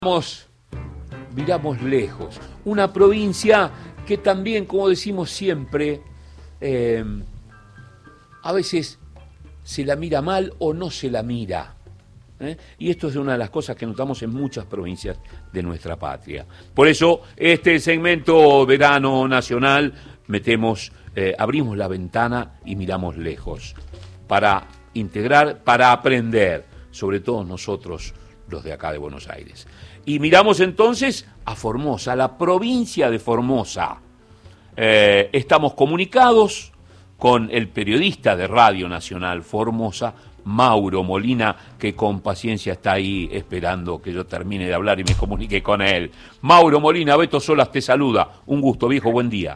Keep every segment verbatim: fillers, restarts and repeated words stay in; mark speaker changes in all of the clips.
Speaker 1: Miramos, miramos lejos, una provincia que también, como decimos siempre, eh, a veces se la mira mal o no se la mira. ¿eh? Y esto es una de las cosas que notamos en muchas provincias de nuestra patria. Por eso, este segmento Verano Nacional, metemos, eh, abrimos la ventana y miramos lejos, para integrar, para aprender, sobre todo nosotros, los de acá de Buenos Aires. Y miramos entonces a Formosa, a la provincia de Formosa. Eh, estamos comunicados con el periodista de Radio Nacional Formosa, Mauro Molina, que con paciencia está ahí esperando que yo termine de hablar y me comunique con él. Mauro Molina, Beto Solas te saluda. Un gusto, viejo, buen día.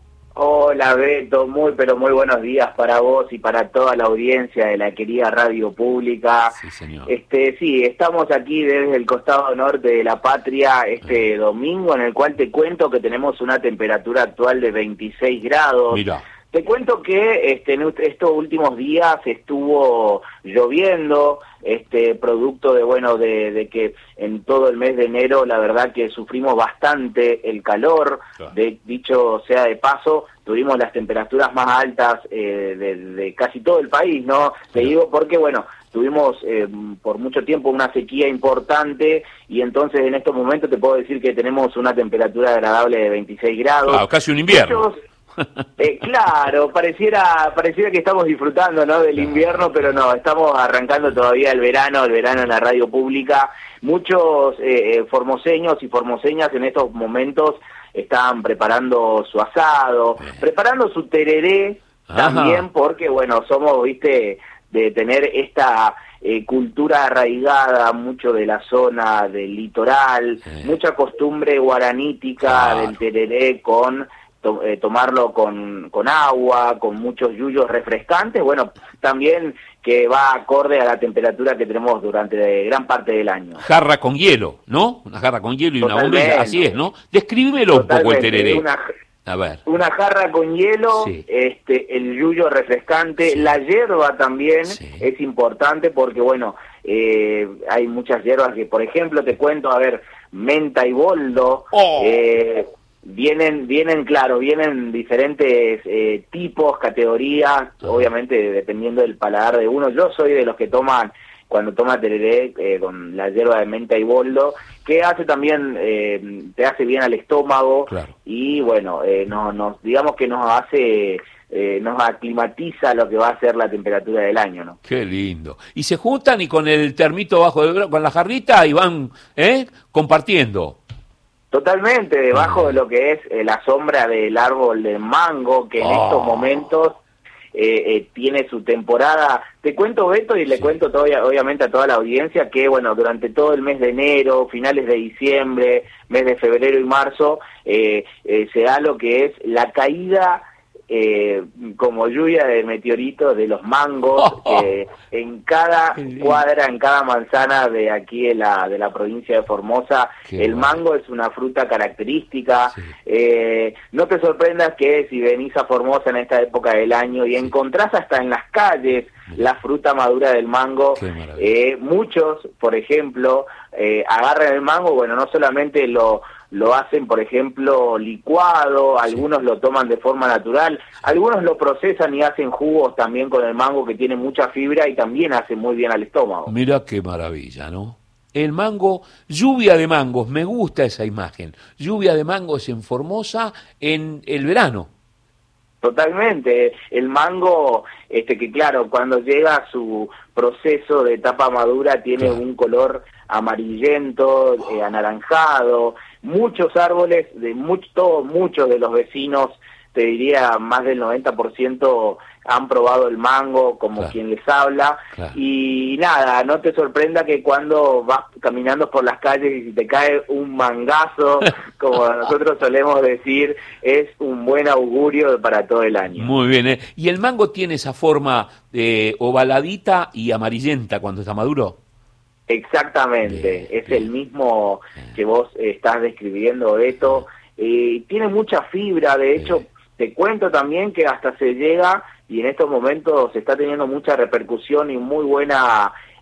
Speaker 2: Hola Beto, muy pero muy buenos días para vos y para toda la audiencia de la querida radio pública.
Speaker 1: Sí, señor.
Speaker 2: Este, sí, estamos aquí desde el costado norte de la patria este ah. domingo, en el cual te cuento que tenemos una temperatura actual de veintiséis grados.
Speaker 1: Mirá.
Speaker 2: Te cuento que este, en estos últimos días estuvo lloviendo, este, producto de bueno de, de que en todo el mes de enero la verdad que sufrimos bastante el calor. Claro. De, dicho sea de paso, tuvimos las temperaturas más altas eh, de, de casi todo el país, ¿no? Te digo porque bueno, tuvimos eh, por mucho tiempo una sequía importante y entonces en estos momentos te puedo decir que tenemos una temperatura agradable de veintiséis grados.
Speaker 1: Claro, casi un invierno.
Speaker 2: Muchos, Eh, claro, pareciera pareciera que estamos disfrutando, ¿no?, del invierno, pero no, estamos arrancando todavía el verano, el verano en la radio pública. Muchos eh, formoseños y formoseñas en estos momentos están preparando su asado, preparando su tereré. Ajá. También porque, bueno, somos, viste, de tener esta eh, cultura arraigada mucho de la zona del litoral, sí. Mucha costumbre guaranítica, claro, del tereré con... To, eh, tomarlo con, con agua, con muchos yuyos refrescantes, bueno, también que va acorde a la temperatura que tenemos durante gran parte del año.
Speaker 1: Jarra con hielo, ¿no? Una jarra con hielo y Totalmente. Una bombilla, así es, ¿no? Descríbemelo Totalmente. Un poco el tereré.
Speaker 2: Una,
Speaker 1: a ver.
Speaker 2: Una jarra con hielo, sí. este, el yuyo refrescante, sí. La hierba también sí. Es importante porque, bueno, eh, hay muchas hierbas que, por ejemplo, te cuento, a ver, menta y boldo, oh. eh, Vienen, vienen, claro, vienen diferentes eh, tipos, categorías, uh-huh. Obviamente dependiendo del paladar de uno. Yo soy de los que toman, cuando toma tereré eh, con la hierba de menta y boldo, que hace también, eh, te hace bien al estómago, claro. Y bueno, eh, no, nos, digamos que nos hace, eh, nos aclimatiza lo que va a ser la temperatura del año, ¿no?
Speaker 1: Qué lindo. Y se juntan y con el termito bajo, de, con la jarrita y van, ¿eh?, compartiendo.
Speaker 2: Totalmente, debajo de lo que es eh, la sombra del árbol de mango, que en oh. estos momentos eh, eh, tiene su temporada. Te cuento, Beto, y le sí. cuento todo, obviamente a toda la audiencia que, bueno, durante todo el mes de enero, finales de diciembre, mes de febrero y marzo, eh, eh, se da lo que es la caída Eh, como lluvia de meteoritos de los mangos, oh, eh, en cada cuadra, en cada manzana de aquí de la, de la provincia de Formosa. Qué el bueno. Mango es una fruta característica. Sí. Eh, no te sorprendas que si venís a Formosa en esta época del año y sí. encontrás hasta en las calles la fruta madura del mango, eh, muchos, por ejemplo, eh, agarran el mango, bueno, no solamente lo lo hacen, por ejemplo, licuado, algunos sí. lo toman de forma natural, algunos lo procesan y hacen jugos también con el mango, que tiene mucha fibra y también hace muy bien al estómago.
Speaker 1: Mira qué maravilla, ¿no? El mango, lluvia de mangos, me gusta esa imagen, lluvia de mangos en Formosa en el verano.
Speaker 2: Totalmente, el mango, este que claro, cuando llega a su proceso de etapa madura tiene claro. un color amarillento, oh. eh, anaranjado. Muchos árboles, de mucho, muchos de los vecinos, te diría más del noventa por ciento han probado el mango, como claro. quien les habla, claro. Y nada, no te sorprenda que cuando vas caminando por las calles y si te cae un mangazo, como nosotros solemos decir, es un buen augurio para todo el año.
Speaker 1: Muy bien, ¿eh? ¿Y el mango tiene esa forma eh, ovaladita y amarillenta cuando está maduro?
Speaker 2: Exactamente, bien, es bien. El mismo que vos estás describiendo, Beto. Eh, tiene mucha fibra, de hecho, bien. Te cuento también que hasta se llega, y en estos momentos se está teniendo mucha repercusión y muy buena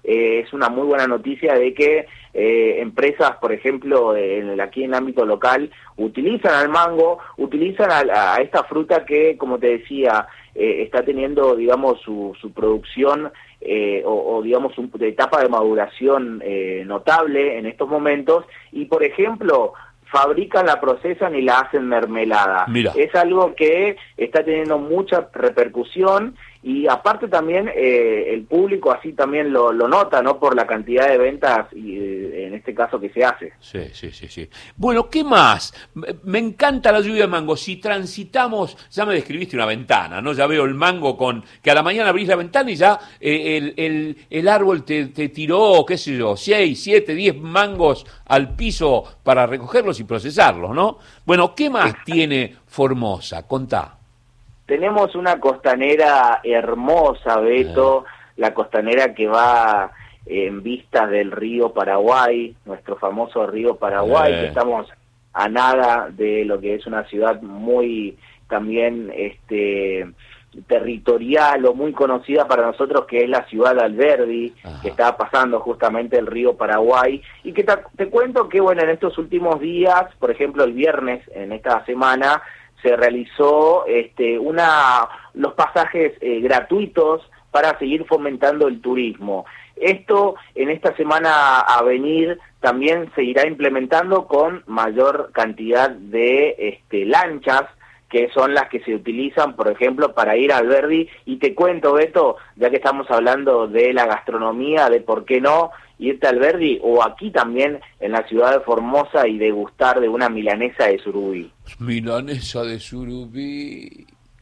Speaker 2: eh, es una muy buena noticia de que eh, empresas, por ejemplo, en, aquí en el ámbito local, utilizan al mango, utilizan a, a esta fruta que, como te decía, eh, está teniendo, digamos, su, su producción eh, o, o, digamos, un, de etapa de maduración eh, notable en estos momentos, y, por ejemplo, fabrican, la procesan y la hacen mermelada.
Speaker 1: Mira.
Speaker 2: Es algo que está teniendo mucha repercusión y aparte también eh, el público así también lo, lo nota, ¿no? Por la cantidad de ventas y eh, en este caso que se hace.
Speaker 1: Sí, sí, sí, sí. Bueno, ¿qué más? Me encanta la lluvia de mango. Si transitamos, ya me describiste una ventana, ¿no? Ya veo el mango con que a la mañana abrís la ventana y ya eh, el, el, el árbol te, te tiró, qué sé yo, seis, siete, diez mangos al piso para recogerlos y procesarlos, ¿no? Bueno, ¿qué más tiene Formosa? Contá.
Speaker 2: Tenemos una costanera hermosa, Beto, eh. la costanera que va en vistas del río Paraguay, nuestro famoso río Paraguay, eh. que estamos a nada de lo que es una ciudad muy también este territorial o muy conocida para nosotros, que es la ciudad de Alberdi, Ajá. que está pasando justamente el río Paraguay, y que te, te cuento que, bueno, en estos últimos días, por ejemplo el viernes, en esta semana, se realizó este, una los pasajes eh, gratuitos para seguir fomentando el turismo. Esto en esta semana a venir también se irá implementando con mayor cantidad de este, lanchas, que son las que se utilizan, por ejemplo, para ir a Alberdi. Y te cuento, Beto, ya que estamos hablando de la gastronomía, de por qué no irte a Alberdi, o aquí también en la ciudad de Formosa, y degustar de una milanesa de surubí.
Speaker 1: Milanesa de surubí.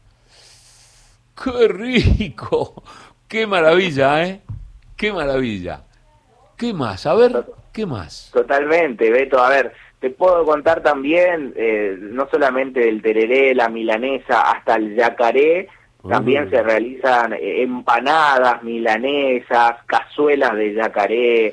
Speaker 1: ¡Qué rico! ¡Qué maravilla, eh! ¡Qué maravilla! ¿Qué más? A ver, ¿qué más?
Speaker 2: Totalmente, Beto. A ver, te puedo contar también, eh, no solamente el tereré, la milanesa, hasta el yacaré. También uh. se realizan eh, empanadas, milanesas, cazuelas de yacaré,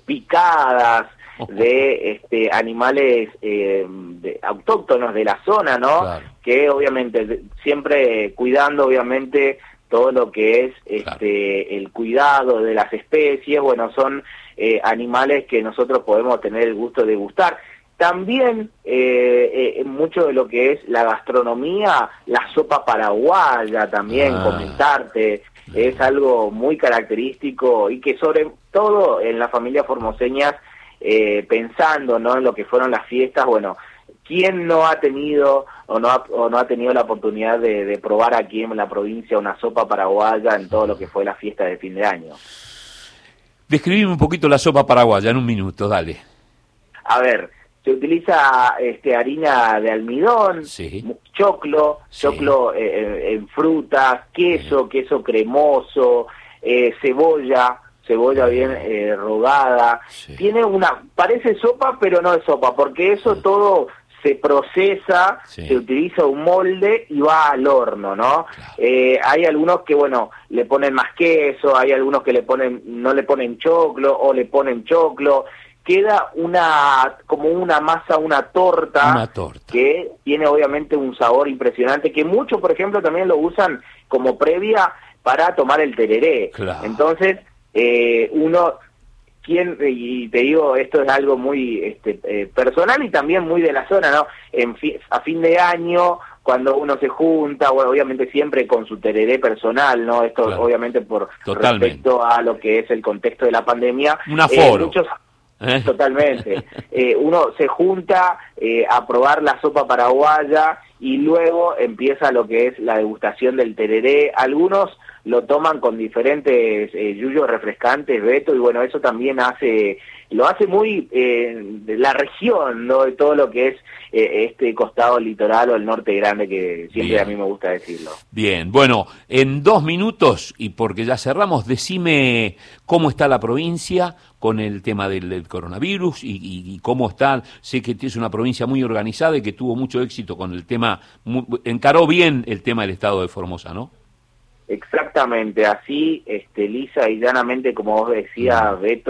Speaker 2: picadas de este animales eh, de, autóctonos de la zona, ¿no? Claro. Que obviamente, siempre cuidando obviamente todo lo que es este claro. el cuidado de las especies. Bueno, son eh, animales que nosotros podemos tener el gusto de gustar. También eh, eh, mucho de lo que es la gastronomía, la sopa paraguaya también, ah. comentarte, es algo muy característico y que sobre todo en la familia formoseña, eh, pensando, ¿no?, en lo que fueron las fiestas, bueno, ¿quién no ha tenido o no ha, o no ha tenido la oportunidad de, de probar aquí en la provincia una sopa paraguaya en todo lo que fue la fiesta de fin de año?
Speaker 1: Describime un poquito la sopa paraguaya en un minuto, dale.
Speaker 2: A ver, se utiliza este harina de almidón, sí. choclo, sí. choclo eh, en frutas, queso, sí. queso cremoso, eh, cebolla, cebolla bien eh, rogada. Sí. Tiene una, parece sopa, pero no es sopa, porque eso sí. todo se procesa, sí. se utiliza un molde y va al horno, ¿no? Claro. Eh, hay algunos que, bueno, le ponen más queso, hay algunos que le ponen, no le ponen choclo o le ponen choclo. Queda una como una masa, una torta,
Speaker 1: una torta
Speaker 2: que tiene obviamente un sabor impresionante, que muchos, por ejemplo, también lo usan como previa para tomar el tereré.
Speaker 1: Claro.
Speaker 2: Entonces, eh, uno, quien, y te digo, esto es algo muy este, eh, personal y también muy de la zona, ¿no? En fi, a fin de año, cuando uno se junta, bueno, obviamente siempre con su tereré personal, ¿no? Esto claro. obviamente por
Speaker 1: Totalmente.
Speaker 2: respecto a lo que es el contexto de la pandemia.
Speaker 1: Un aforo.
Speaker 2: Eh, muchos, ¿Eh? Totalmente. Eh, uno se junta eh, a probar la sopa paraguaya y luego empieza lo que es la degustación del tereré. Algunos lo toman con diferentes eh, yuyos refrescantes, Beto, y bueno, eso también hace, lo hace muy eh, de la región, ¿no? De todo lo que es eh, este costado litoral o el norte grande, que siempre Bien. A mí me gusta decirlo.
Speaker 1: Bien, bueno, en dos minutos, y porque ya cerramos, decime cómo está la provincia con el tema del, del coronavirus y, y, y cómo está. Sé que es una provincia muy organizada y que tuvo mucho éxito con el tema, muy, encaró bien el tema del estado de Formosa, ¿no?
Speaker 2: Exactamente, así, este, lisa y llanamente, como vos decías, mm. Beto,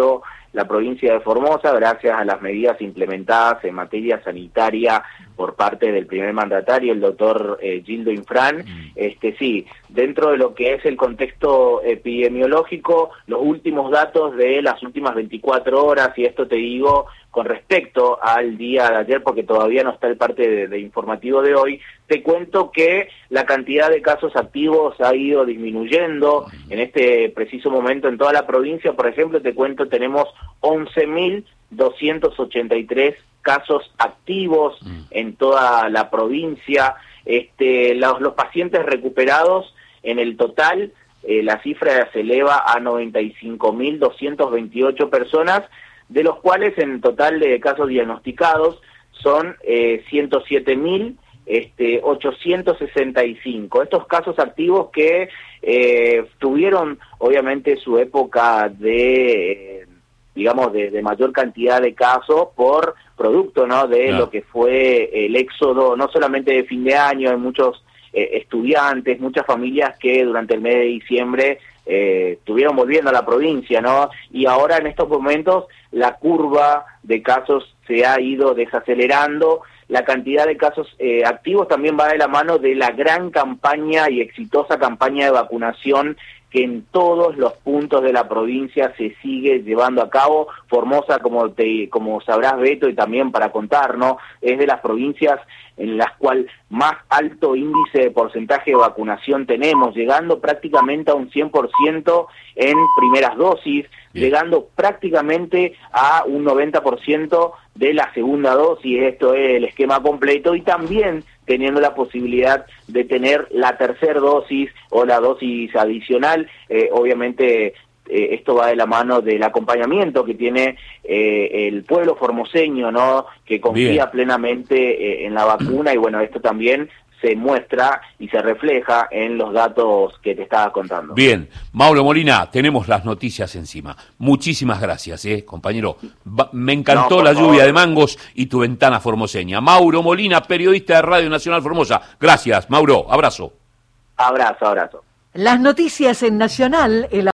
Speaker 2: la provincia de Formosa, gracias a las medidas implementadas en materia sanitaria por parte del primer mandatario, el doctor eh, Gildo Infran. Este, sí, dentro de lo que es el contexto epidemiológico, los últimos datos de las últimas veinticuatro horas, y esto te digo con respecto al día de ayer, porque todavía no está el parte de, de informativo de hoy, te cuento que la cantidad de casos activos ha ido disminuyendo en este preciso momento en toda la provincia. Por ejemplo, te cuento, tenemos once mil doscientos ochenta y tres casos activos en toda la provincia. Este, los, los pacientes recuperados en el total, eh, la cifra se eleva a noventa y cinco mil doscientas veintiocho personas, de los cuales en total de casos diagnosticados son eh, ciento siete mil este, ochocientos sesenta y cinco. Estos casos activos que eh, tuvieron obviamente su época de, eh, digamos, de, de mayor cantidad de casos por producto, ¿no?, de no. lo que fue el éxodo, no solamente de fin de año, hay muchos eh, estudiantes, muchas familias que durante el mes de diciembre Eh, estuvieron volviendo a la provincia, ¿no? Y ahora en estos momentos la curva de casos se ha ido desacelerando, la cantidad de casos eh, activos también va de la mano de la gran campaña y exitosa campaña de vacunación que en todos los puntos de la provincia se sigue llevando a cabo. Formosa, como te, como sabrás, Beto, y también para contar, ¿no?, es de las provincias en las cuales más alto índice de porcentaje de vacunación tenemos, llegando prácticamente a un cien por ciento en primeras dosis, Bien. llegando prácticamente a un noventa por ciento de la segunda dosis. Esto es el esquema completo, y también teniendo la posibilidad de tener la tercera dosis o la dosis adicional. Eh, obviamente eh, esto va de la mano del acompañamiento que tiene eh, el pueblo formoseño, ¿no?, que confía Bien. plenamente eh, en la vacuna, y bueno, esto también se muestra y se refleja en los datos que te estaba contando.
Speaker 1: Bien, Mauro Molina, tenemos las noticias encima. Muchísimas gracias, eh, compañero. Va, me encantó no, la favor. lluvia de mangos y tu ventana formoseña. Mauro Molina, periodista de Radio Nacional Formosa. Gracias, Mauro. Abrazo.
Speaker 2: Abrazo, abrazo.
Speaker 3: Las noticias en Nacional. El